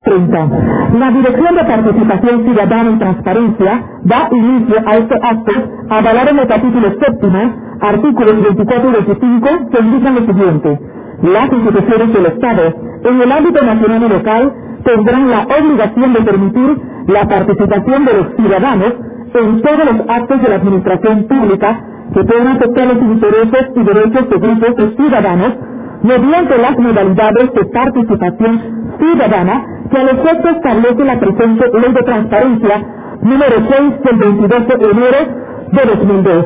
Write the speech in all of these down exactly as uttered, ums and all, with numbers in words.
treinta. La Dirección de Participación Ciudadana y Transparencia da inicio a este acto avalado en el capítulo séptimo, artículos veinticuatro y veinticinco, que indican lo siguiente. Las instituciones del Estado, en el ámbito nacional y local, tendrán la obligación de permitir la participación de los ciudadanos en todos los actos de la administración pública que puedan afectar los intereses y derechos de grupos de ciudadanos mediante las modalidades de participación ciudadana que al efecto establece la presente Ley de Transparencia número seis del veintidós de enero de dos mil dos.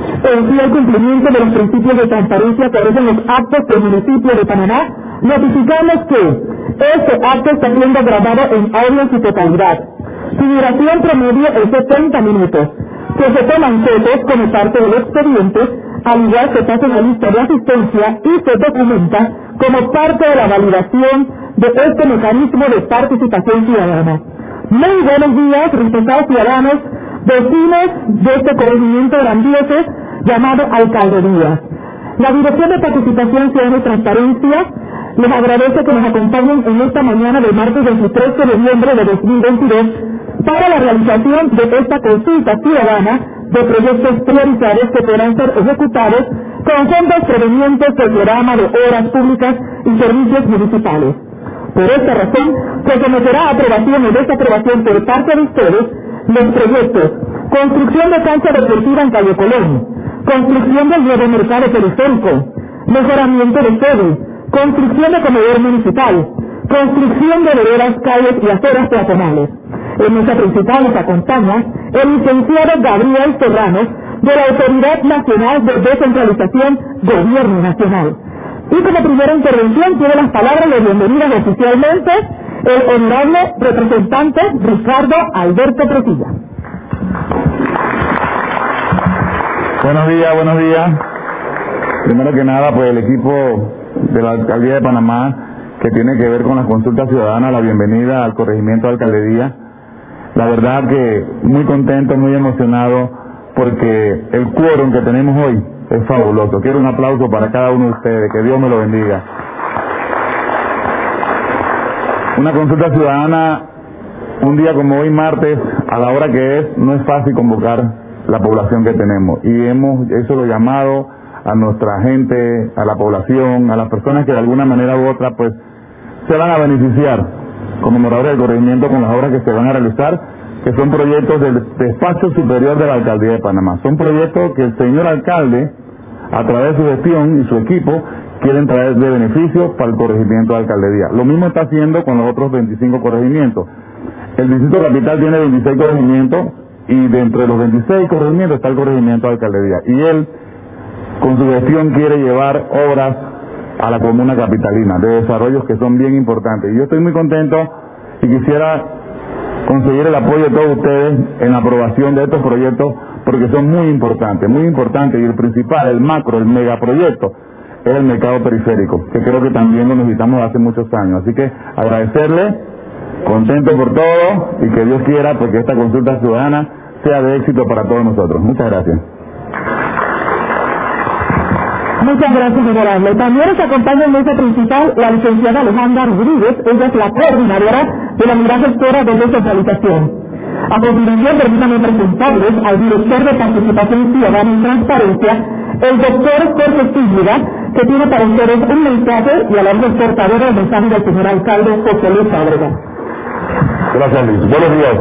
En sí el cumplimiento de los principios de transparencia que rigen los actos del municipio de Panamá, notificamos que este acto está siendo grabado en audio en su totalidad. Su duración promedio es de treinta minutos, que se toman fotos como parte del expediente, al igual que se hace una lista de asistencia y se documenta como parte de la validación de este mecanismo de participación ciudadana. Muy buenos días, respetados ciudadanos, vecinos de este corregimiento grandioso llamado Alcaldías. La Dirección de Participación Ciudadana y Transparencia les agradece que nos acompañen en esta mañana del martes veintitrés de noviembre de dos mil veintidós para la realización de esta consulta ciudadana de proyectos priorizados que podrán ser ejecutados con fondos provenientes del programa de obras públicas y servicios municipales. Por esta razón, se someterá a aprobación o desaprobación por parte de ustedes los proyectos: construcción de cancha deportiva en Calle Colón, construcción del nuevo mercado periférico, mejoramiento de sede, construcción de comedor municipal, construcción de veredas, calles y aceras peatonales. En nuestra principal nos acompaña el licenciado Gabriel Serrano, de la Autoridad Nacional de Descentralización, Gobierno Nacional. Y como primera intervención tiene las palabras de bienvenida oficialmente el honorable representante Ricardo Alberto Presilla. Buenos días, buenos días. Primero que nada, pues el equipo de la Alcaldía de Panamá, que tiene que ver con las consultas ciudadanas, la bienvenida al corregimiento de Alcaldía. La verdad que muy contento, muy emocionado, porque el quórum que tenemos hoy es fabuloso. Quiero un aplauso para cada uno de ustedes, que Dios me lo bendiga. Una consulta ciudadana, un día como hoy, martes, a la hora que es, no es fácil convocar la población que tenemos. Y hemos eso lo llamado a nuestra gente, a la población, a las personas que de alguna manera u otra, pues, se van a beneficiar como moradores del corregimiento con las obras que se van a realizar, que son proyectos del despacho superior de la Alcaldía de Panamá. Son proyectos que el señor alcalde, a través de su gestión y su equipo, quieren traer de beneficio para el corregimiento de Alcaldía. Lo mismo está haciendo con los otros veinticinco corregimientos. El distrito capital tiene veintiséis corregimientos y dentro de los veintiséis corregimientos está el corregimiento de Alcaldía. Y él, con su gestión, quiere llevar obras a la comuna capitalina, de desarrollos que son bien importantes. Y yo estoy muy contento y quisiera conseguir el apoyo de todos ustedes en la aprobación de estos proyectos, porque son muy importantes, muy importantes. Y el principal, el macro, el megaproyecto, es el mercado periférico, que creo que también lo necesitamos hace muchos años. Así que agradecerle, contento por todo, y que Dios quiera pues que esta consulta ciudadana sea de éxito para todos nosotros. Muchas gracias. Muchas gracias, honorable. También nos acompaña en mesa principal la licenciada Alejandra Rodríguez. Ella es la coordinadora de la unidad gestora de descentralización. A continuación, permítanme presentarles al director de Participación Ciudadana y Transparencia, el doctor Jorge Zúñiga, que tiene para ustedes un mensaje y a la vez portador del mensaje del señor alcalde José Luis Fábrega. Gracias, Luis. Buenos días.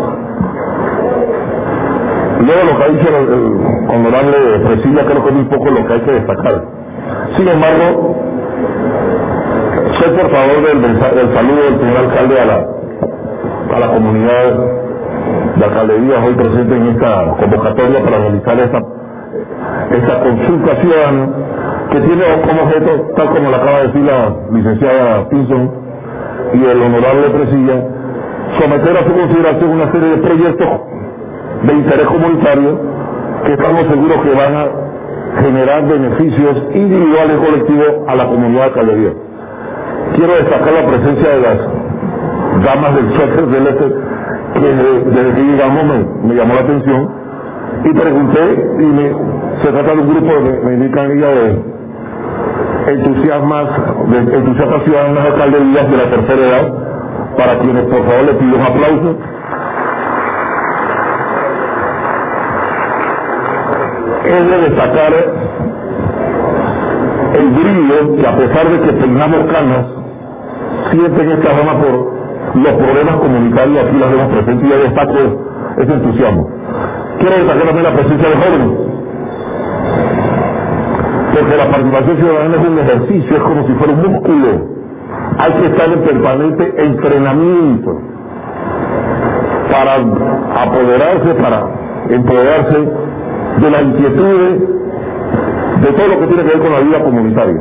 Luego lo que ha dicho el, el honorable Presilla, creo que es un poco lo que hay que destacar. Sin embargo, soy por favor del, del, del saludo del señor alcalde a la, a la comunidad de Alcaldía hoy presente en esta convocatoria para realizar esta, esta consulta ciudadana que tiene como objeto, tal como lo acaba de decir la licenciada Pinson y el honorable Presilla, someter a su consideración una serie de proyectos de interés comunitario que estamos seguros que van a generar beneficios individuales y colectivos a la comunidad de Alcaldía. Quiero destacar la presencia de las damas del Checker del Este, que desde que llegamos me, me llamó la atención y pregunté, y me, se trata de un grupo, me, me indican ella, de entusiasmas, de entusiastas ciudadanas de alcaldías de la tercera edad, para quienes por favor les pido un aplauso. Es de destacar el brillo que, a pesar de que peinamos canas, sienten esta rama por los problemas comunitarios. Aquí las vemos presentes y yo destaco ese entusiasmo. Quiero destacar también la presencia de jóvenes, porque la participación ciudadana es un ejercicio, es como si fuera un músculo. Hay que estar en permanente entrenamiento para apoderarse, para empoderarse de las inquietudes, de todo lo que tiene que ver con la vida comunitaria.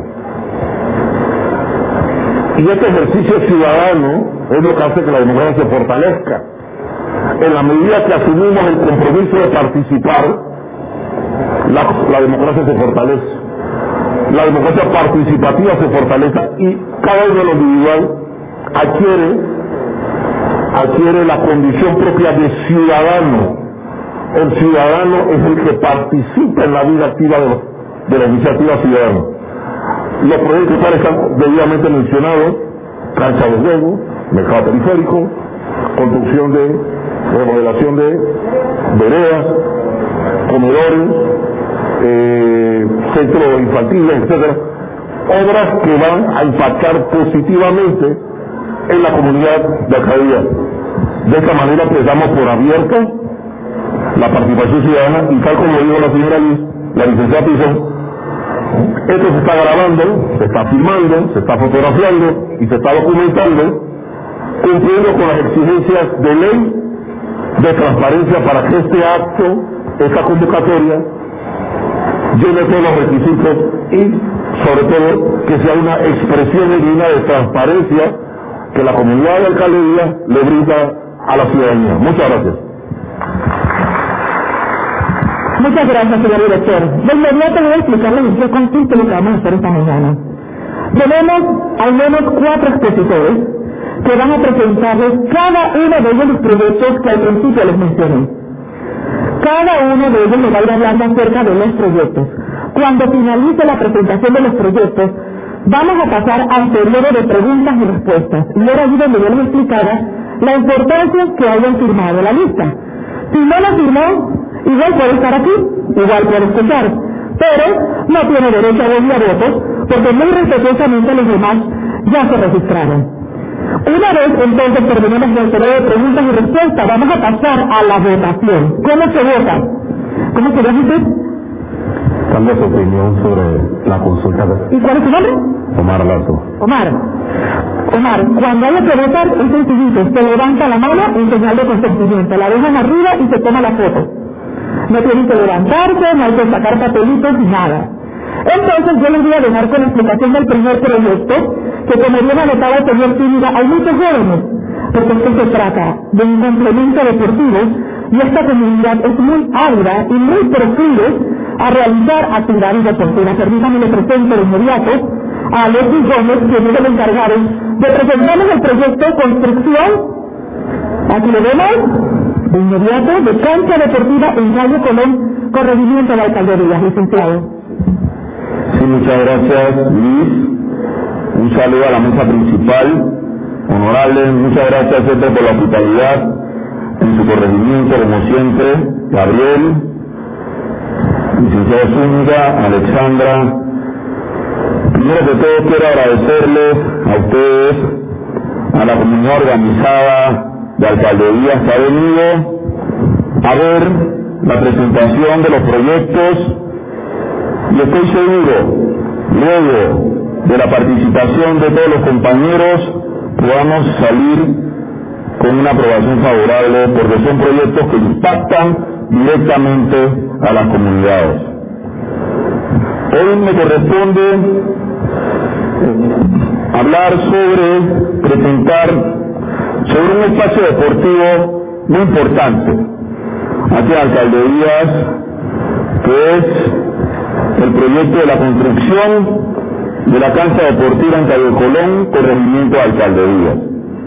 Y este ejercicio ciudadano es lo que hace que la democracia se fortalezca. En la medida que asumimos el compromiso de participar, la, la democracia se fortalece. La democracia participativa se fortalece y cada uno de los individual adquiere, adquiere la condición propia de ciudadano. El ciudadano es el que participa en la vida activa de, de la iniciativa ciudadana. Los proyectos están debidamente mencionados: cancha de juego, mercado periférico, construcción de remodelación de veredas, comedores, eh, centros infantiles, etcétera. Obras que van a impactar positivamente en la comunidad de Alcaldía. De esta manera pues damos por abierta la participación ciudadana y, tal como dijo la señora Liz, la licenciada Pizón, esto se está grabando, se está filmando, se está fotografiando y se está documentando, cumpliendo con las exigencias de ley de transparencia para que este acto, esta convocatoria, llene todos los requisitos y, sobre todo, que sea una expresión digna de transparencia que la comunidad de Alcaldía le brinda a la ciudadanía. Muchas gracias. Muchas gracias, señor director. De inmediato voy a explicarles en qué consiste lo que vamos a hacer esta mañana. Tenemos al menos cuatro expositores que van a presentarles cada uno de ellos los proyectos que al principio les mencioné. Cada uno de ellos nos va a ir hablando acerca de los proyectos. Cuando finalice la presentación de los proyectos, vamos a pasar al periodo de preguntas y respuestas. Y era allí donde yo les explicaba la importancia que hayan firmado la lista. Si no la firmó, igual puede estar aquí, igual puede escuchar, pero no tiene derecho a voz y a votos, porque muy respetuosamente los demás ya se registraron. Una vez entonces terminemos el periodo de preguntas y respuestas, vamos a pasar a la votación. ¿Cómo se vota? ¿Cómo se llama usted? Dando su opinión sobre la consulta. ¿Y cuál es su nombre? Omar Lazo. Omar. Omar, cuando haya que votar es sencillito, se levanta la mano en señal de consentimiento, la dejan arriba y se toma la foto. No tienen que levantarse, no hay que sacar papelitos ni nada. Entonces yo les voy a dejar con la explicación del primer proyecto, que como bien anotaba el señor Zúñiga, hay muchos jóvenes, porque esto se trata de un complemento deportivo y esta comunidad es muy ávida y muy proclive a realizar actividades deportivas. Permítanme le presento de inmediato a Alexis Gómez, quien es el encargado de presentarles el proyecto Construcción, aquí lo vemos, de inmediato, de cancha deportiva en calle Colón, corregimiento de la Alcaldía. Licenciado. Sí, muchas gracias, Luis. Un saludo a la mesa principal. Honorable, muchas gracias siempre por la hospitalidad en su corregimiento, como siempre. Gabriel, licenciado Zúñiga, Alexandra. Primero que todo quiero agradecerles a ustedes, a la comunidad organizada de Alcaldías que ha venido a ver la presentación de los proyectos, y estoy seguro, luego de la participación de todos los compañeros, podamos salir con una aprobación favorable, porque son proyectos que impactan directamente a las comunidades. Hoy me corresponde hablar sobre, presentar sobre un espacio deportivo muy importante aquí en Alcaldías, que es el proyecto de la construcción de la cancha deportiva en Calle Colón, corregimiento de Alcaldías.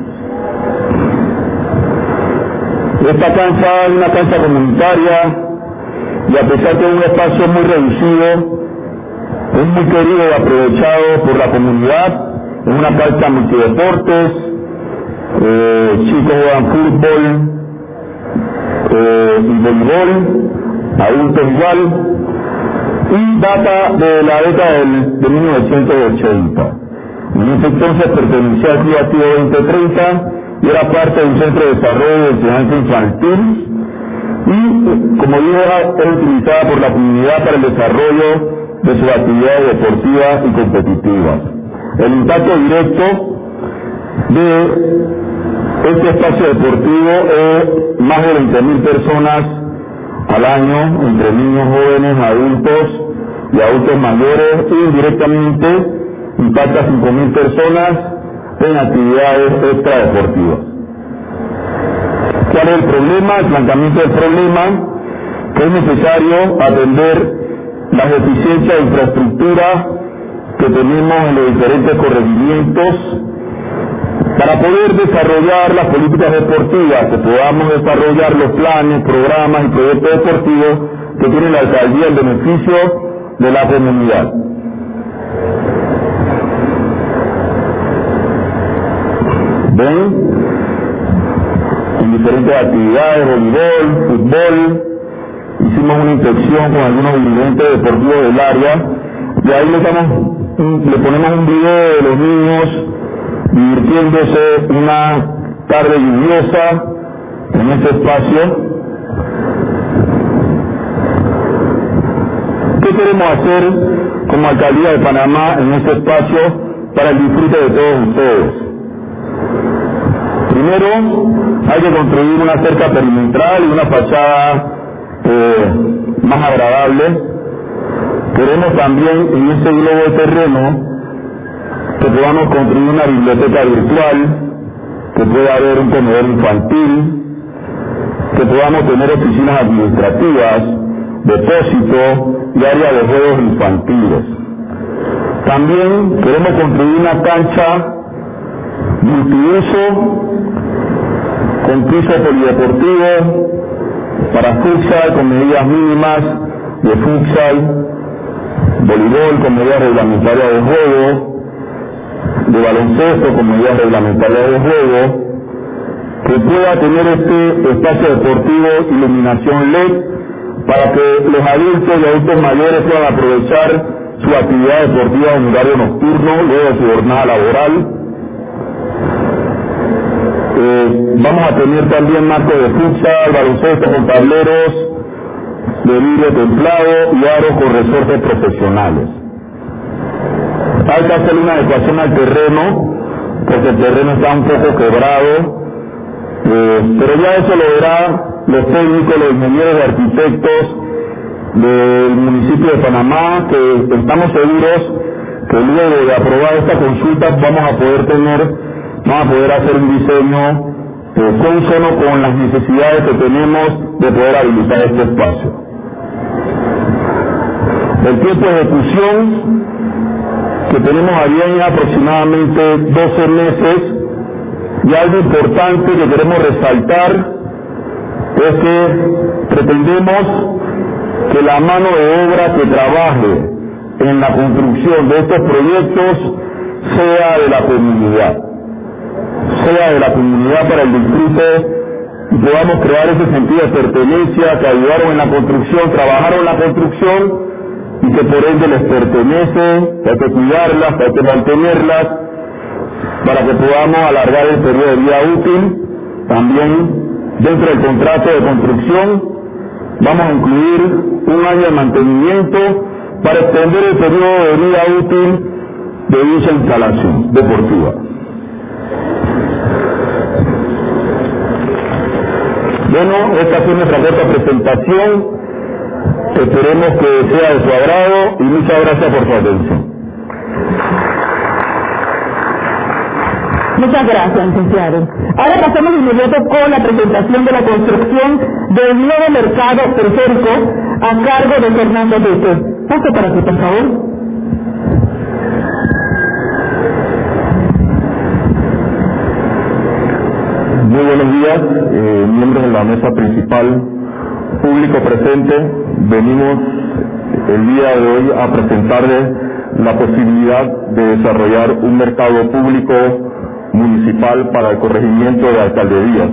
Esta cancha es una cancha comunitaria y, a pesar de un espacio muy reducido, es muy querido y aprovechado por la comunidad. Es una cancha multideportes, eh, chicos juegan fútbol eh, y voleibol, adultos igual, y data de la década del, de mil novecientos ochenta. En ese entonces pertenecía al Club Activo veinte treinta y era parte de un centro de desarrollo de enseñanza infantil y, como dije, era utilizada por la comunidad para el desarrollo de sus actividades deportivas y competitivas. El impacto directo de este espacio deportivo es más de veinte mil personas al año, entre niños, jóvenes, adultos y adultos mayores, y indirectamente impacta a cinco mil personas en actividades extradeportivas. ¿Cuál es el problema? El planteamiento del problema, que es necesario atender las deficiencias de infraestructura que tenemos en los diferentes corregimientos para poder desarrollar las políticas deportivas, que podamos desarrollar los planes, programas y proyectos deportivos que tiene la alcaldía en beneficio de la comunidad. ¿Ven? En diferentes actividades, voleibol, fútbol, hicimos una inspección con algunos dirigentes deportivos del área y ahí le, estamos, le ponemos un video de los niños divirtiéndose una tarde lluviosa en ese espacio. ¿Qué queremos hacer como Alcaldía de Panamá en ese espacio para el disfrute de todos ustedes? Primero, hay que construir una cerca perimetral y una fachada eh, más agradable. Queremos también en ese globo de terreno que podamos construir una biblioteca virtual, que pueda haber un comedor infantil, que podamos tener oficinas administrativas, depósito y área de juegos infantiles. También queremos construir una cancha multiuso con piso polideportivo para futsal con medidas mínimas de futsal, voleibol con medidas reglamentarias de juego, de baloncesto con medidas reglamentarias de juego, que pueda tener este espacio deportivo iluminación L E D para que los adultos y adultos mayores puedan aprovechar su actividad deportiva en horario nocturno luego de su jornada laboral. Eh, vamos a tener también marcos de futsal, baloncesto con tableros de vidrio templado y aros con resortes profesionales. Hay que hacer una adecuación al terreno, porque el terreno está un poco quebrado, eh, pero ya eso lo verán los técnicos, los ingenieros y arquitectos del municipio de Panamá, que estamos seguros que luego de aprobar esta consulta vamos a poder tener, vamos a poder hacer un diseño eh, consono con las necesidades que tenemos de poder habilitar este espacio. El tiempo de ejecución que tenemos allí en aproximadamente doce meses, y algo importante que queremos resaltar es que pretendemos que la mano de obra que trabaje en la construcción de estos proyectos sea de la comunidad, sea de la comunidad para el disfrute y podamos crear ese sentido de pertenencia, que ayudaron en la construcción, trabajaron en la construcción y que por ende les pertenece, que hay que cuidarlas, que hay que mantenerlas, para que podamos alargar el periodo de vida útil. También dentro del contrato de construcción vamos a incluir un año de mantenimiento para extender el periodo de vida útil de dicha instalación deportiva. Bueno, esta fue nuestra corta presentación. Esperemos que sea de su agrado y muchas gracias por su atención. Muchas gracias, licenciado. Ahora pasamos de inmediato con la presentación de la construcción del nuevo mercado periférico a cargo de Fernando Duque. Pase para aquí, por favor. Muy buenos días, eh, miembros de la mesa principal, público presente. Venimos el día de hoy a presentarles la posibilidad de desarrollar un mercado público municipal para el corregimiento de Alcaldías.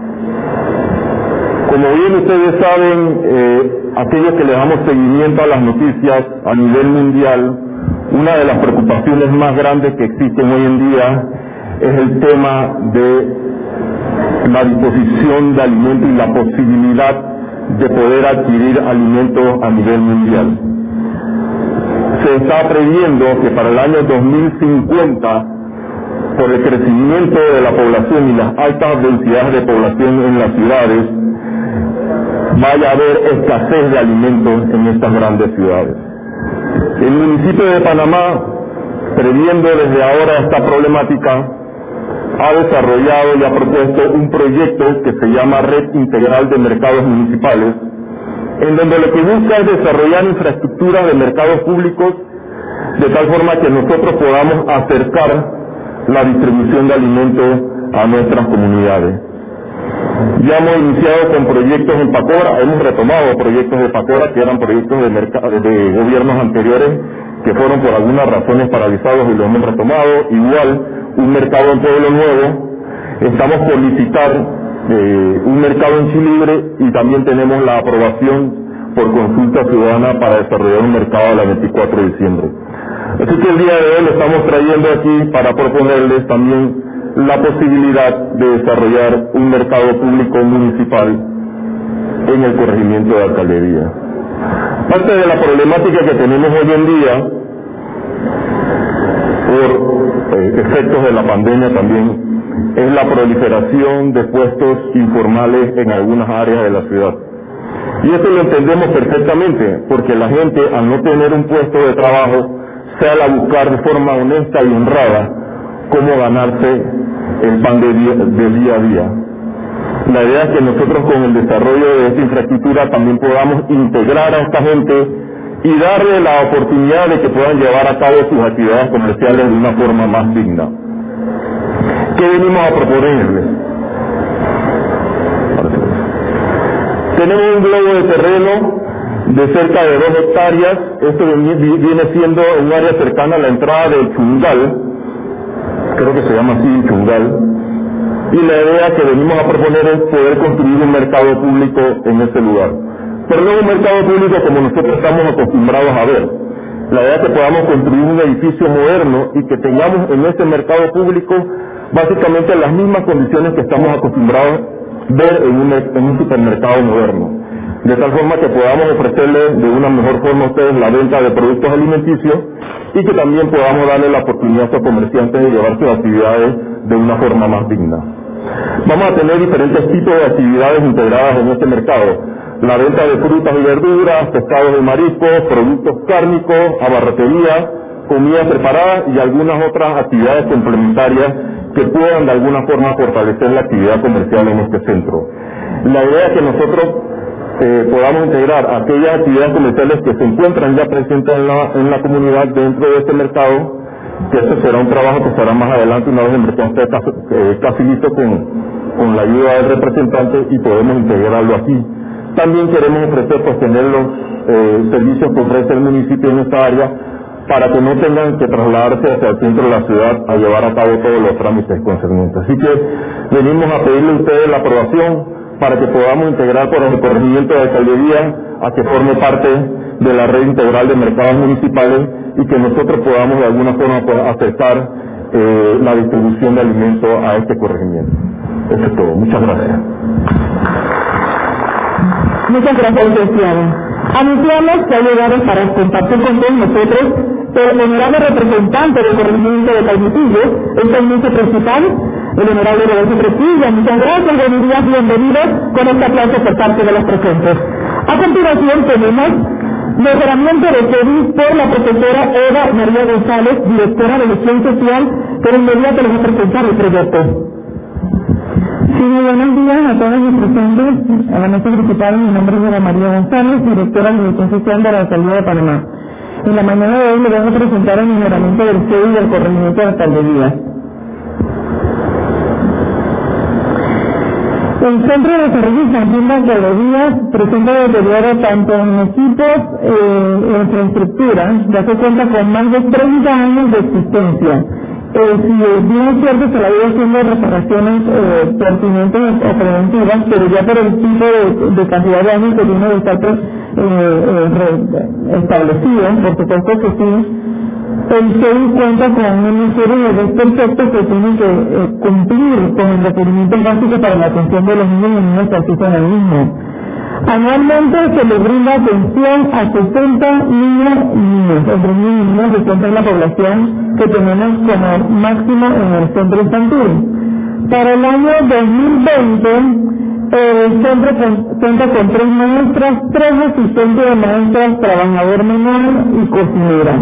Como bien ustedes saben, eh, aquellos que le damos seguimiento a las noticias a nivel mundial, una de las preocupaciones más grandes que existen hoy en día es el tema de la disposición de alimentos y la posibilidad de poder adquirir alimentos a nivel mundial. Se está previendo que para el año dos mil cincuenta, por el crecimiento de la población y las altas densidades de población en las ciudades, vaya a haber escasez de alimentos en estas grandes ciudades. El municipio de Panamá, previendo desde ahora esta problemática, ha desarrollado y ha propuesto un proyecto que se llama Red Integral de Mercados Municipales, en donde lo que busca es desarrollar infraestructuras de mercados públicos de tal forma que nosotros podamos acercar la distribución de alimentos a nuestras comunidades. Ya hemos iniciado con proyectos en Pacora, hemos retomado proyectos de Pacora que eran proyectos de, de gobiernos anteriores que fueron por algunas razones paralizados y lo hemos retomado. Igual, un mercado en Pueblo Nuevo, estamos por licitar eh, un mercado en Chilibre y también tenemos la aprobación por consulta ciudadana para desarrollar un mercado el veinticuatro de diciembre. Así que el día de hoy lo estamos trayendo aquí para proponerles también la posibilidad de desarrollar un mercado público municipal en el corregimiento de Alcaldía. Parte de la problemática que tenemos hoy en día, por eh, efectos de la pandemia también, es la proliferación de puestos informales en algunas áreas de la ciudad. Y eso lo entendemos perfectamente, porque la gente, al no tener un puesto de trabajo, sale a buscar de forma honesta y honrada cómo ganarse el pan de día, de día a día. La idea es que nosotros con el desarrollo de esta infraestructura también podamos integrar a esta gente y darle la oportunidad de que puedan llevar a cabo sus actividades comerciales de una forma más digna. ¿Qué venimos a proponerles? Tenemos un globo de terreno de cerca de dos hectáreas. Esto viene siendo un área cercana a la entrada del Chungal, creo que se llama así, Chungal, y la idea que venimos a proponer es poder construir un mercado público en ese lugar. Pero no un mercado público como nosotros estamos acostumbrados a ver. La idea es que podamos construir un edificio moderno y que tengamos en ese mercado público básicamente las mismas condiciones que estamos acostumbrados a ver en un, en un supermercado moderno. De tal forma que podamos ofrecerles de una mejor forma a ustedes la venta de productos alimenticios y que también podamos darle la oportunidad a estos comerciantes de llevar sus actividades de una forma más digna. Vamos a tener diferentes tipos de actividades integradas en este mercado. La venta de frutas y verduras, pescados y mariscos, productos cárnicos, abarrotería, comidas preparadas y algunas otras actividades complementarias que puedan de alguna forma fortalecer la actividad comercial en este centro. La idea es que nosotros eh, podamos integrar aquellas actividades comerciales que se encuentran ya presentes en la, en la comunidad dentro de este mercado, que este será un trabajo que será más adelante una vez el mercado esté casi, eh, casi listo con, con la ayuda del representante y podemos integrarlo aquí. También queremos ofrecer pues tener los eh, servicios que ofrece el municipio en esta área para que no tengan que trasladarse hacia el centro de la ciudad a llevar a cabo todos los trámites concernientes. Así que venimos a pedirle a ustedes la aprobación para que podamos integrar por el corregimiento de Alcaldía a que forme parte de la red integral de mercados municipales y que nosotros podamos de alguna forma pues, acercar eh, la distribución de alimentos a este corregimiento. Eso es todo. Muchas gracias. Muchas gracias, licenciado. Anunciamos que ha llegado para compartir con todos nosotros el honorable representante del corregimiento de Palmitillo, el teniente principal, el honorable Rodolfo Trujillo. Muchas gracias, buenos días, bienvenidos con este aplauso por parte de los presentes. A continuación tenemos mejoramiento de tesis por la profesora Eva María González, directora de Gestión Social, que inmediato les va a presentar el proyecto. Sí, muy buenos días a todos los presentes. A la mesa principal, mi nombre es Eva María González, directora de Gestión Social de la Alcaldía de Panamá. En la mañana de hoy le vengo a presentar el mejoramiento del C E I del corregimiento de Alcaldía. El Centro de Desarrollo Infantil de Alcaldía presenta deterioro tanto en equipos e infraestructura, ya se cuenta con más de treinta años de existencia. Eh, si bien es cierto que la vida haciendo reparaciones eh, pertinentes o preventivas, pero ya por el tipo de, de cantidad de años que tiene de estar eh, eh, establecido, por supuesto que sí, el C I cuenta con una serie de desperfectos que tienen que eh, cumplir con el requerimiento básico para la atención de los niños y niñas que asisten al mismo. Anualmente se le brinda atención a sesenta niños y niños, entre niños y niñas que cuenta la población que tenemos como máximo en el centro infantil. Para el año dos mil veinte, el centro cuenta con tres maestras, tres asistentes de maestras, trabajador manual y cocinera.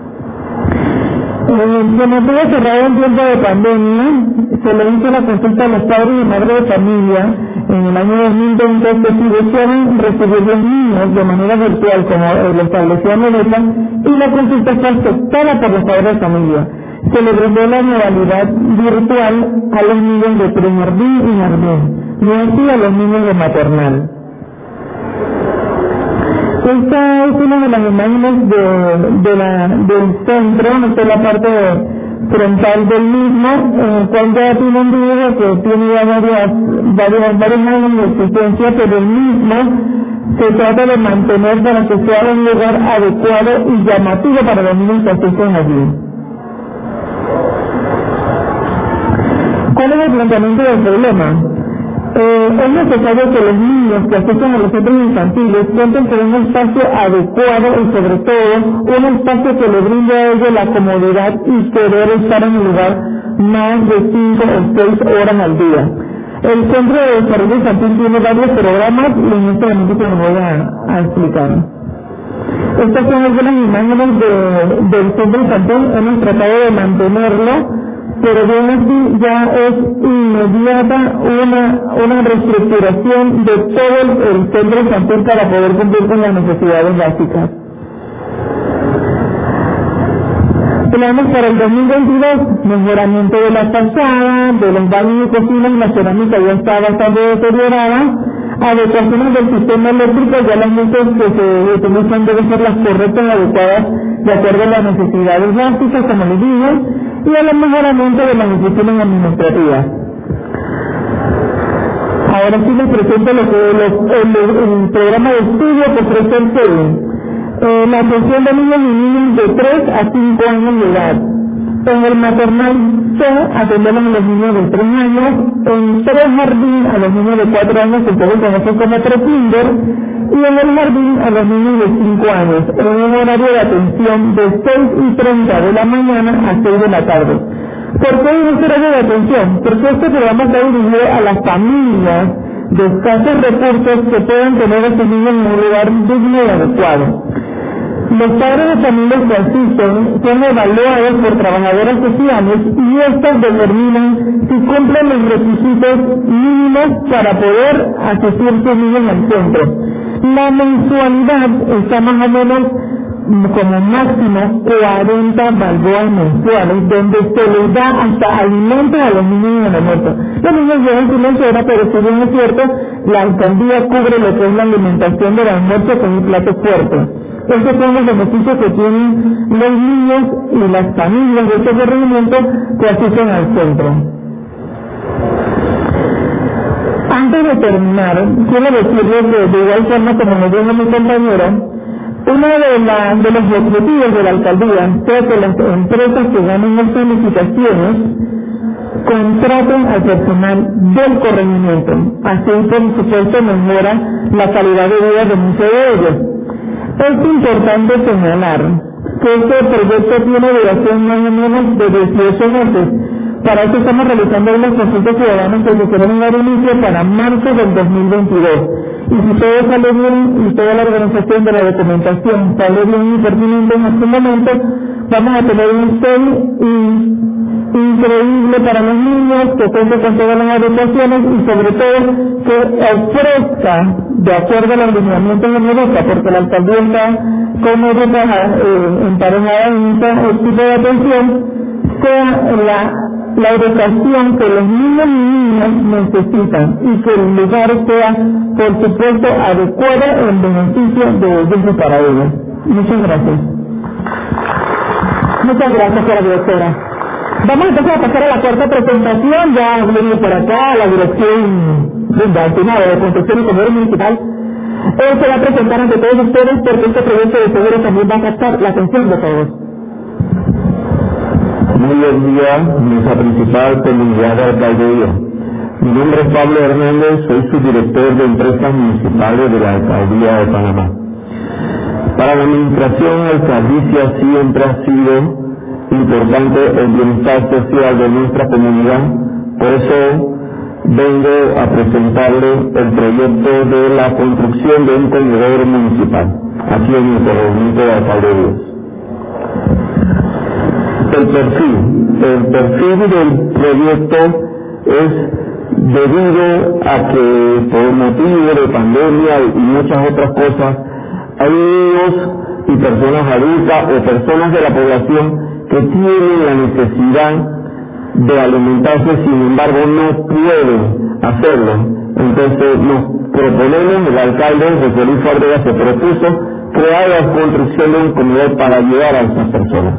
Como estuvo cerrado en tiempo de pandemia, se le hizo la consulta a los padres y madres de familia. En el año dos mil veinte se decidieron recibir los niños de manera virtual, como lo establecía Meleta, y la consulta fue aceptada por los padres de familia. Se le brindó la modalidad virtual a los niños de prejardín y jardín, y así a los niños de maternal. Esta es una de las imágenes de, de la, del centro, esta es la parte frontal del mismo, en el cual ya tiene un video que tiene ya varias, varias, varios años de existencia, pero el mismo se trata de mantener para que sea un lugar adecuado y llamativo para los niños que asisten allí. ¿Cuál es el planteamiento del problema? Eh, es necesario que los niños que asisten a los centros infantiles cuenten con un espacio adecuado y sobre todo un espacio que le brinde a ellos la comodidad y querer estar en el lugar más de cinco o seis horas al día. El Centro de Desarrollo Infantil tiene varios programas y en este momento se los voy a, a explicar. Estas son algunas imágenes de, del centro infantil. Hemos tratado de mantenerlo, pero bien así ya es inmediata una, una reestructuración de todo el, el centro infantil para poder cumplir con las necesidades básicas. Planes para el dos mil veintidós, mejoramiento de la fachada, de los baños y cocinas, la cerámica ya está bastante deteriorada, adecuaciones del sistema eléctrico, ya las luces que se utilizan deben ser las correctas y adecuadas de acuerdo a las necesidades básicas, como les digo, y al mejoramiento de las instituciones administrativas. Ahora sí les presento lo que los, el, el, el programa de estudio que ofrece el C E I. Eh, la atención de niños y niñas de tres a cinco años de edad. En el maternal C atendemos a los niños de tres años, en prejardín a los niños de cuatro años que pueden conocer como prekinder, y en el jardín a los niños de cinco años, en un horario de atención de seis y treinta de la mañana a seis de la tarde. ¿Por qué hay un horario de atención? Porque este programa está dirigido a las familias de escasos recursos que puedan tener a sus niños en un lugar digno y adecuado. Los padres de familias que asisten son evaluados por trabajadoras sociales y estas determinan si cumplen los requisitos mínimos para poder asistir sus niños al centro. La mensualidad está más o menos como máximo cuarenta balboas mensuales, donde se les da hasta alimentos a los niños en el almuerzo. Los niños llevan su lonchera, pero si bien es cierto, la alcaldía cubre lo que es la alimentación del almuerzo con un plato fuerte. Estos son los beneficios que tienen los niños y las familias de este corregimiento que asisten al centro. Antes de terminar, quiero decirles que de igual forma como me dijo mi compañero, uno de, la, de los objetivos de la alcaldía es que las empresas que ganen estas licitaciones contraten al personal del corregimiento. Así, por supuesto, mejora la calidad de vida de muchos de ellos. Es importante señalar que este proyecto tiene duración más o menos de dieciocho meses. Para eso estamos realizando unas consultas ciudadanas que se quieren dar inicio para marzo del dos mil veintidós. Y si todo sale bien y toda la organización de la documentación sale bien y pertinente en este momento, vamos a tener un C E I increíble para los niños, que cuente con todas las adecuaciones y sobre todo que ofrezca, de acuerdo a los lineamientos de Medusa, porque la alcaldía está con Medusa eh, emparejada en este tipo de atención, sea la, la educación que los niños y niñas necesitan y que el lugar sea, por supuesto, adecuado en beneficio de ellos y para ellos. Muchas gracias. Muchas gracias, señora directora. Vamos entonces a pasar a la cuarta presentación, ya viene por acá la dirección de Construcción y Comedor Municipal. Él se va a presentar ante todos ustedes porque este proyecto de seguro también va a captar la atención de todos. Muy buen día, mesa principal, comunidad de alcaldía. Mi nombre es Pablo Hernández, soy subdirector de empresas municipales de la alcaldía de Panamá. Para la administración alcaldicia siempre ha sido importante el bienestar social de nuestra comunidad, por eso vengo a presentarle el proyecto de la construcción de un comedor municipal, aquí en el corregimiento de alcaldía. El perfil, el perfil del proyecto es debido a que por motivo de pandemia y muchas otras cosas, hay niños y personas adultas o personas de la población que tienen la necesidad de alimentarse, sin embargo no pueden hacerlo. Entonces nos proponemos, el alcalde José Luis Fábrega se propuso crear la construcción de un comedor para ayudar a esas personas.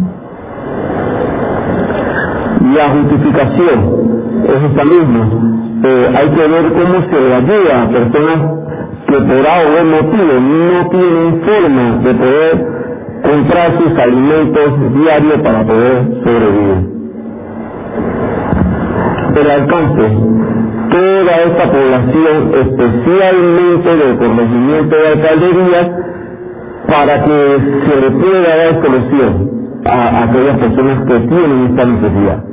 La justificación es esta misma. Eh, hay que ver cómo se le ayuda a personas que por A o B motivo no tienen forma de poder comprar sus alimentos diarios para poder sobrevivir. El alcance, toda esta población, especialmente del corregimiento de alcaldía, para que se le pueda dar solución a aquellas personas que tienen esta necesidad.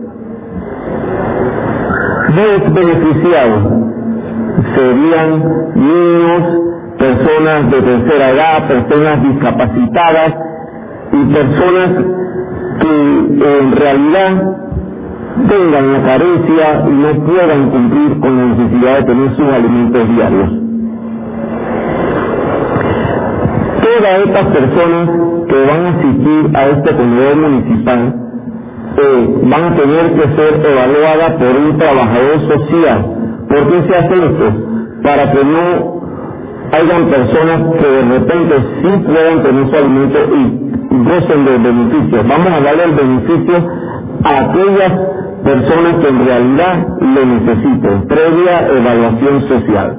Los beneficiados serían niños, personas de tercera edad, personas discapacitadas y personas que en realidad tengan la carencia y no puedan cumplir con la necesidad de tener sus alimentos diarios. Todas estas personas que van a asistir a este comedor municipal eh, van a tener que ser evaluadas por un trabajador social. ¿Por qué se hace esto? Para que no hayan personas que de repente sí puedan tener su alimento y gocen de beneficios. Vamos a darle el beneficio a aquellas personas que en realidad lo necesiten, previa evaluación social.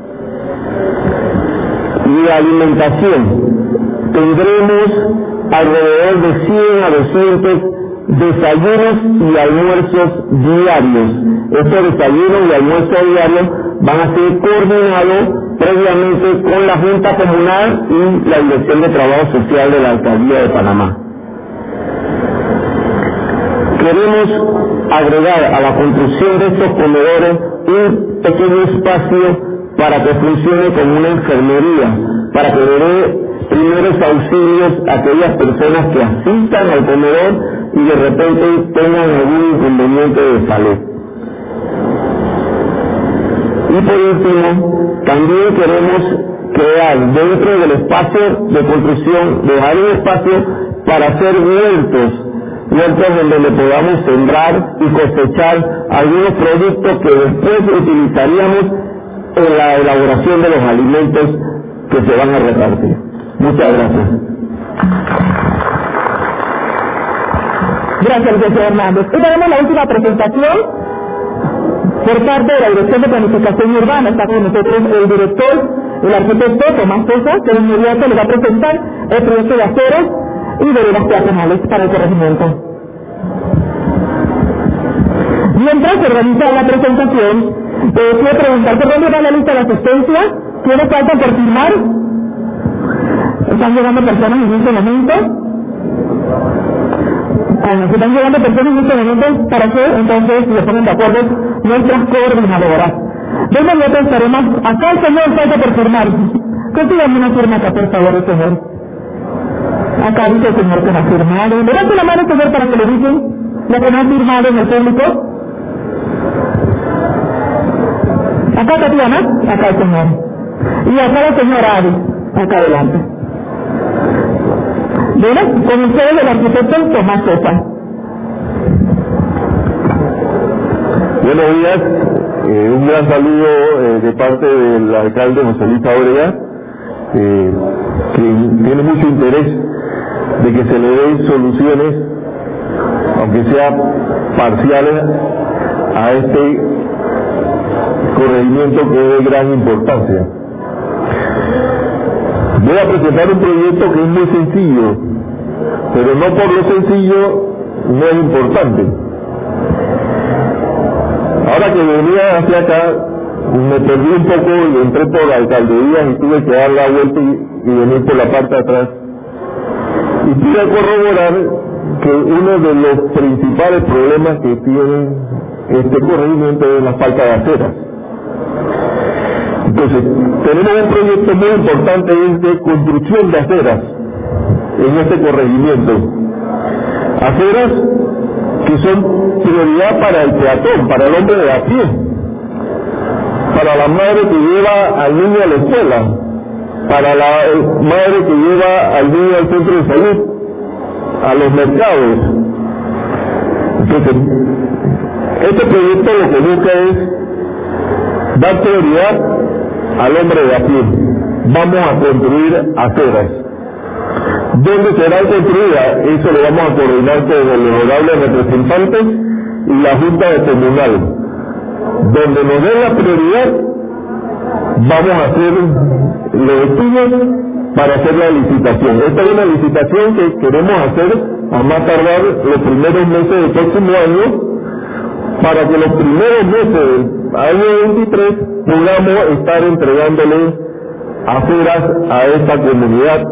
Y alimentación, tendremos alrededor de cien a doscientos desayunos y almuerzos diarios. Estos desayunos y almuerzos diarios van a ser coordinados previamente con la Junta Comunal y la Dirección de Trabajo Social de la Alcaldía de Panamá. Queremos agregar a la construcción de estos comedores un pequeño espacio para que funcione como una enfermería, para que dé primeros auxilios a aquellas personas que asistan al comedor y de repente tengan algún inconveniente de salud. Y por último, también queremos crear dentro del espacio de construcción, dejar un espacio para hacer huertos, huertos donde le podamos sembrar y cosechar algunos productos que después utilizaríamos en la elaboración de los alimentos que se van a repartir. Muchas gracias. Gracias, licenciado Hernández. Y tenemos la última presentación por parte de la Dirección de Planificación Urbana. Está con nosotros el director, el arquitecto Tomás Sosa, que de inmediato le va a presentar el proyecto de aceros y veredas peatonales para el corregimiento. Mientras se realiza la presentación, eh, quiero preguntar por dónde va la lista de asistencia. ¿Tiene falta por firmar? ¿Están llegando personas en este momento? Bueno, si están llegando personas en este momento, ¿para qué? Entonces se ponen de acuerdo nuestras coordinadoras. De inmediato estaremos acá, el señor falta por firmar. Consíganme una firma acá, por favor, señor. Acá dice el señor que no ha firmado. Levante la mano, señor, para que le dicen lo que no ha firmado en el público. Acá, Tatiana, acá el señor. Y acá la señora Adi, acá adelante. Bueno, con ustedes el arquitecto Tomás Sosa. Buenos días, eh, un gran saludo eh, de parte del alcalde José Luis Fábrega, eh, que tiene mucho interés de que se le den soluciones aunque sea parciales, a este corregimiento que es de gran importancia. Voy a presentar un proyecto que es muy sencillo, pero no por lo sencillo no es importante. Ahora que venía hacia acá, me perdí un poco y entré por la alcaldía y tuve que dar la vuelta y, y venir por la parte de atrás. Y pude corroborar que uno de los principales problemas que tiene este corregimiento es la falta de aceras. Entonces, tenemos un proyecto muy importante es de construcción de aceras en este corregimiento. Aceras que son prioridad para el peatón, para el hombre de a pie, para la madre que lleva al niño a la escuela, para la madre que lleva al niño al centro de salud, a los mercados. Entonces, este proyecto lo que busca es dar prioridad al hombre de a pie. Vamos a construir aceras. ¿Dónde será construida? Eso lo vamos a coordinar con el honorable representante y la Junta de Comunal. Donde nos den la prioridad, vamos a hacer los estudios para hacer la licitación. Esta es una licitación que queremos hacer a más tardar los primeros meses del próximo año, para que los primeros meses del año veintitrés podamos estar entregándole aceras a esta comunidad.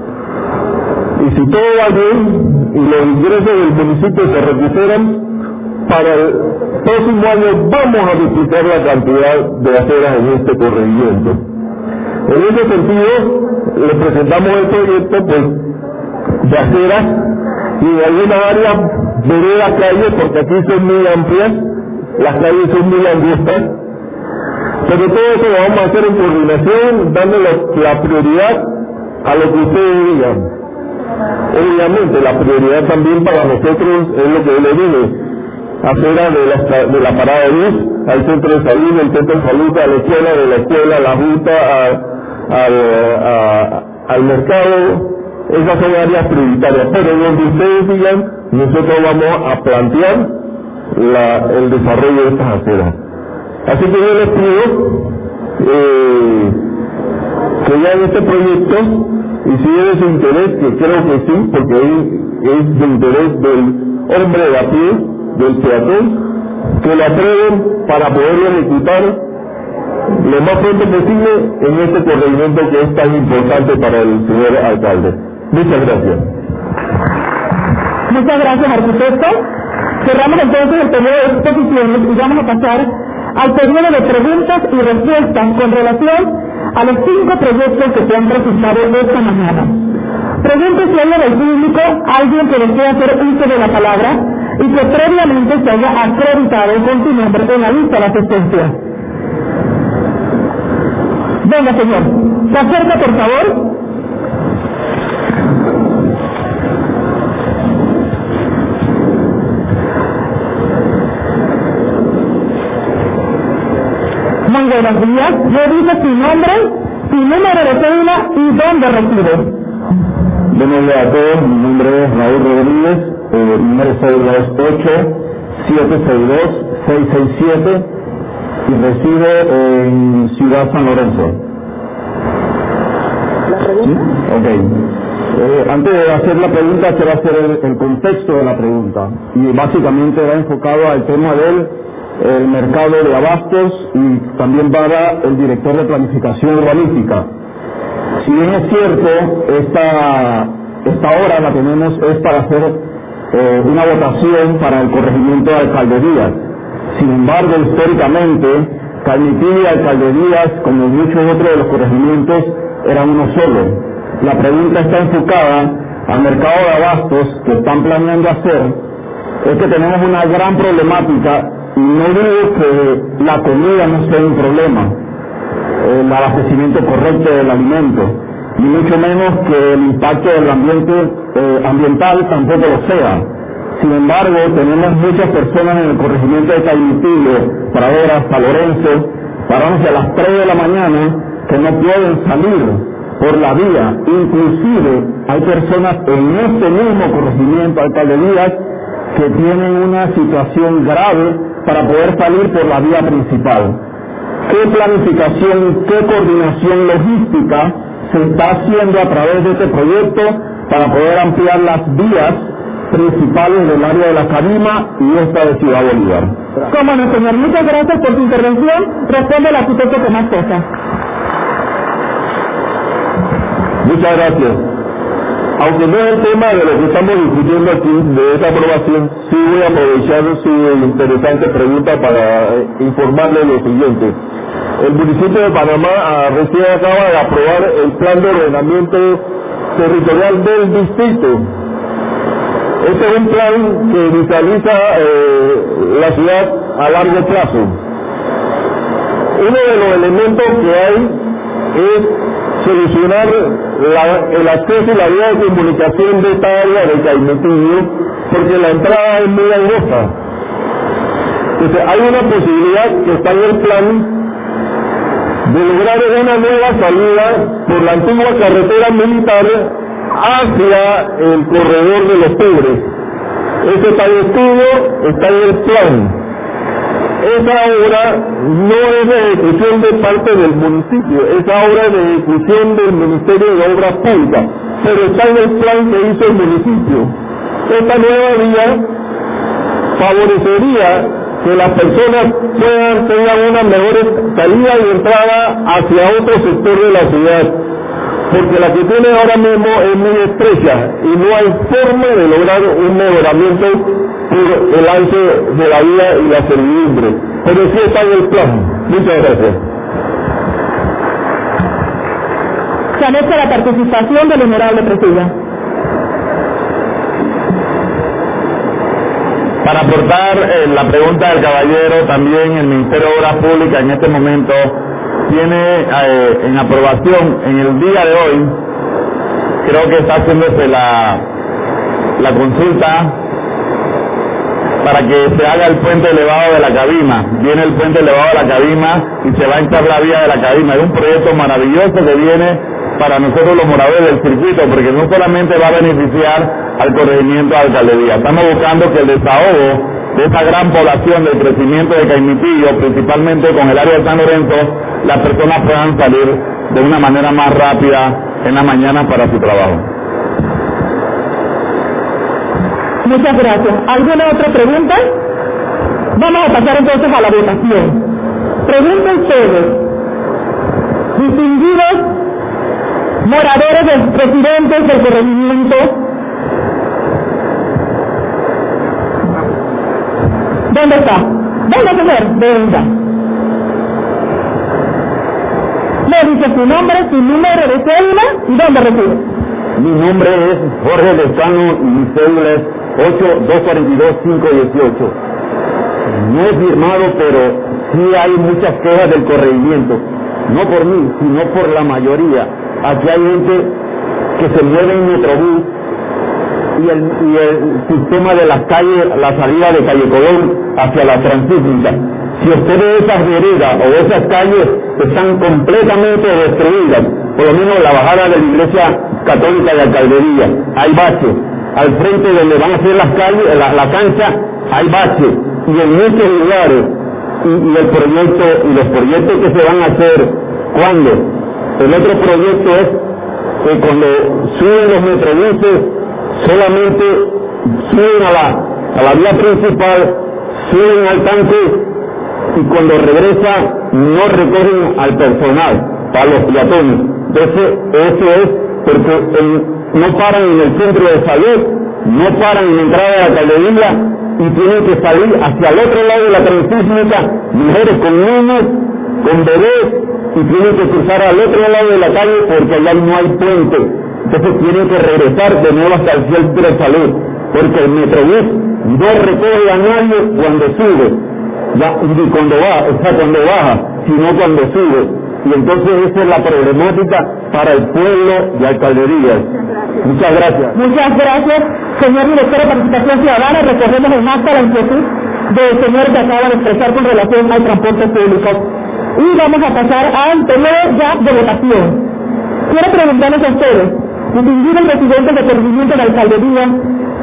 Y si todo va bien y los ingresos del municipio se recuperan, para el próximo año vamos a duplicar la cantidad de aceras en este corregimiento. En ese sentido, le presentamos el proyecto pues, de aceras y de algunas áreas veredas calles, porque aquí son muy amplias, las calles son muy angostas, pero todo eso lo vamos a hacer en coordinación, dándole la prioridad a lo que ustedes digan. Obviamente, la prioridad también para nosotros es lo que yo le dije, aceras de la, de la parada de bus al centro de salud, del centro de salud a la escuela, de la escuela a la ruta, a, a, a, al mercado. Esas son áreas prioritarias, pero donde ustedes digan, nosotros vamos a plantear la, el desarrollo de estas aceras. Así que yo les pido eh, que ya en este proyecto, y si es de su interés, que creo que sí, porque es de interés del hombre de a pie, del peatón, que lo aprueben para poderlo ejecutar lo más pronto posible en este corregimiento que es tan importante para el señor alcalde. Muchas gracias. Muchas gracias, arquitecto. Cerramos entonces el periodo de exposiciones y vamos a pasar al periodo de preguntas y respuestas con relación a los cinco proyectos que se han presentado esta mañana. Pregunto si hay en el público alguien que desea hacer uso de la palabra y que previamente se haya acreditado con su nombre en la lista de asistencia. Venga, señor. Se acerca, por favor. Muy buenos días. Me dice su nombre, su número de cédula y dónde reside. Buenos días a todos. Mi nombre es Raúl Rodríguez. El número de cédula es ocho siete seis dos seis seis siete y reside en Ciudad San Lorenzo. ¿La pregunta? ¿Sí? Ok. Eh, antes de hacer la pregunta, quiero hacer el, el contexto de la pregunta. Y básicamente va enfocado al tema del el mercado de abastos y también para el director de planificación urbanística. Si bien es cierto, esta, esta hora la tenemos es para hacer eh, una votación para el corregimiento de alcaldías. Sin embargo, históricamente, Cañitillo y alcaldías, como muchos otros de los corregimientos, eran uno solo. La pregunta está enfocada al mercado de abastos que están planeando hacer. Es que tenemos una gran problemática. Y no digo que la comida no sea un problema, el abastecimiento correcto del alimento, ni mucho menos que el impacto del ambiente eh, ambiental tampoco lo sea. Sin embargo, tenemos muchas personas en el corregimiento de Caimitillo, Praderas, San Lorenzo, parándose a las tres de la mañana, que no pueden salir por la vía. Inclusive hay personas en este mismo corregimiento, alcaldías, que tienen una situación grave para poder salir por la vía principal. ¿Qué planificación, qué coordinación logística se está haciendo a través de este proyecto para poder ampliar las vías principales del área de la Carima y esta de Ciudad Bolívar? Cómo no, señor. Muchas gracias por su intervención. Responde el arquitecto Tomás Sosa. Muchas gracias. Aunque no es el tema de lo que estamos discutiendo aquí, de esta aprobación, sí voy a aprovechar su interesante pregunta para informarle lo siguiente. El municipio de Panamá ah, recién acaba de aprobar el plan de ordenamiento territorial del distrito. Este es un plan que visualiza eh, la ciudad a largo plazo. Uno de los elementos que hay es solucionar la, el acceso y la vía de comunicación de esta área de Caimitillo, porque la entrada es muy angosta. Entonces hay una posibilidad que está en el plan de lograr una nueva salida por la antigua carretera militar hacia el corredor de los Pobres. Ese está en el estudio, está en el plan. Esa obra no es de ejecución de parte del municipio, esa obra es de ejecución del Ministerio de Obras Públicas, pero está en el plan que hizo el municipio. Esta nueva vía favorecería que las personas puedan tener una mejor salida y entrada hacia otro sector de la ciudad, porque la que tiene ahora mismo es muy estrecha y no hay forma de lograr un mejoramiento por el ancho de la vía y la servidumbre. Pero sí está en el plan. Muchas gracias. Se anexa la participación del honorable Presilla. Para aportar eh, la pregunta del caballero, también el Ministerio de Obras Públicas en este momento tiene eh, en aprobación en el día de hoy, creo que está haciéndose la, la consulta para que se haga el puente elevado de la Cabima. Viene el puente elevado de la Cabima y se va a hinchar la vía de la Cabima. Es un proyecto maravilloso que viene para nosotros los moradores del circuito, porque no solamente va a beneficiar al corregimiento de Alcaldía. Estamos buscando que el desahogo de esa gran población del crecimiento de Caimitillo, principalmente con el área de San Lorenzo, las personas puedan salir de una manera más rápida en la mañana para su trabajo. Muchas gracias. ¿Alguna otra pregunta? Vamos a pasar entonces a la votación. Pregunten ustedes, distinguidos moradores del presidentes del corregimiento, ¿dónde está? Venga, señor, venga. Me dice su nombre, su número de cédula y dónde reside. Mi nombre es Jorge Lezcano y mi cédula es ocho dos cuatro dos cinco uno ocho. No he firmado, pero sí hay muchas quejas del corregimiento. No por mí, sino por la mayoría. Aquí hay gente que se mueve en Metrobús y el, y el sistema de las calles, la salida de Calle Colón hacia la Transísmica. Si usted ve esas veredas o esas calles están completamente destruidas, por lo menos la bajada de la Iglesia Católica de Alcaldería, hay baches. Al frente donde van a hacer las calles, la, la cancha, hay baches. Y en muchos lugares, y, y el proyecto, y los proyectos que se van a hacer, ¿cuándo? El otro proyecto es que cuando suben los metrobuses, solamente suben a la, a la vía principal, suben al tanque, y cuando regresa no recogen al personal, a los peatones. Entonces, eso es porque el, no paran en el centro de salud, no paran en la entrada de la alcaldía y tienen que salir hacia el otro lado de la Transísmica, mujeres con niños, con bebés, y tienen que cruzar al otro lado de la calle porque allá no hay puente. Entonces tienen que regresar de nuevo hasta el centro de salud, porque el Metrobús no recoge a nadie cuando sube, ya, ni cuando va, o sea, cuando baja, sino cuando sube. Y entonces esa es la problemática para el pueblo de Alcalderías. Muchas gracias. Muchas gracias, señor director de Participación Ciudadana. Recogemos en acta la inquietud del señor que acaba de expresar con relación al transporte público. Y vamos a pasar al periodo ya de votación. Quiero preguntarles a ustedes, distinguidos residentes de corregimiento de la Alcaldía,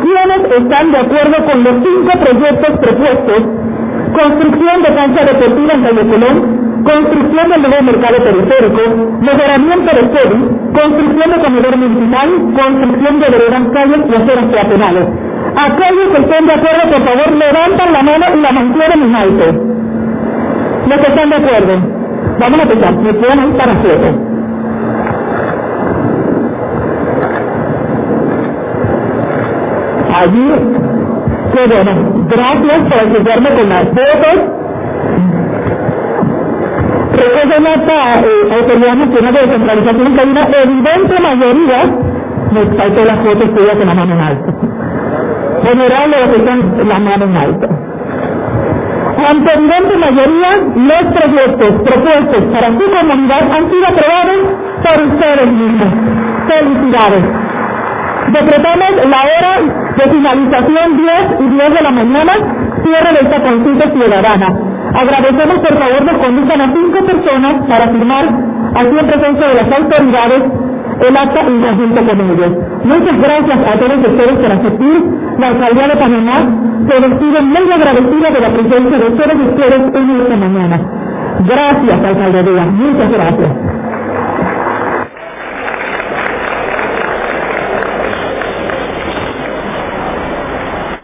¿Quiénes están de acuerdo con los cinco proyectos propuestos? Construcción de cancha deportiva en Calle Colón, construcción del nuevo mercado periférico, mejoramiento de COVID, construcción de comedor municipal, construcción de veredas, calles y aceras peatonales. Aquellos que estén de acuerdo, por favor, levantan la mano y la mantienen en alto. Los que están de acuerdo. Vamos a empezar. Me pueden ir para foto. Allí, qué bueno. Gracias por ayudarme con las fotos. Recuerden esta eh, autoridad nacional de descentralización que hay una evidente mayoría. Me faltó las fotos que con la mano en alto. General de los que están la mano en alto. Ante evidente mayoría, los proyectos propuestos para su comunidad han sido aprobados por ustedes mismos. Felicidades. Decretamos la hora de finalización diez y diez de la mañana, cierre de esta consulta ciudadana. Agradecemos por favor nos conduzcan a cinco personas para firmar aquí en presencia de las autoridades el acta en conjunto con ellos. Muchas gracias a todos ustedes por asistir. La alcaldía de Panamá se despide muy agradecida de la presencia de todos ustedes en esta mañana. Gracias, alcaldía. Muchas gracias.